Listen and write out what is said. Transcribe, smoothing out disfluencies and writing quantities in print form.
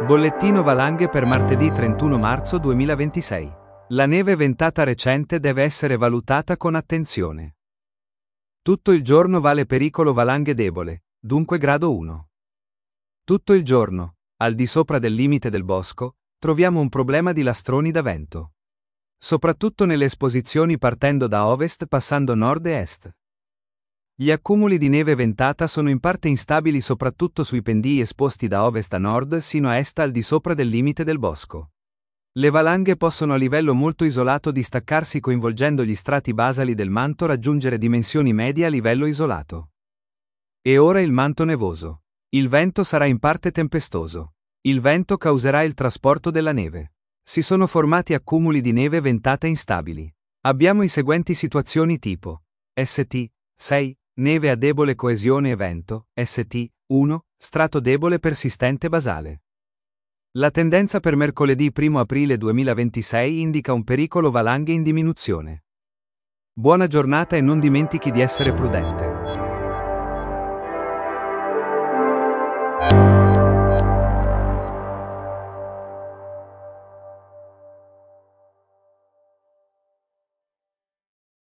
Bollettino valanghe per martedì 31 marzo 2026. La neve ventata recente deve essere valutata con attenzione. Tutto il giorno vale pericolo valanghe debole, dunque grado 1. Tutto il giorno, al di sopra del limite del bosco, troviamo un problema di lastroni da vento. Soprattutto nelle esposizioni partendo da ovest passando nord e est. Gli accumuli di neve ventata sono in parte instabili soprattutto sui pendii esposti da ovest a nord sino a est al di sopra del limite del bosco. Le valanghe possono a livello molto isolato distaccarsi coinvolgendo gli strati basali del manto raggiungere dimensioni medie a livello isolato. E ora il manto nevoso. Il vento sarà in parte tempestoso. Il vento causerà il trasporto della neve. Si sono formati accumuli di neve ventata instabili. Abbiamo i seguenti situazioni tipo St. 6. Neve a debole coesione e vento, St. 1. Strato debole persistente basale. La tendenza per mercoledì 1 aprile 2026 indica un pericolo valanghe in diminuzione. Buona giornata e non dimentichi di essere prudente.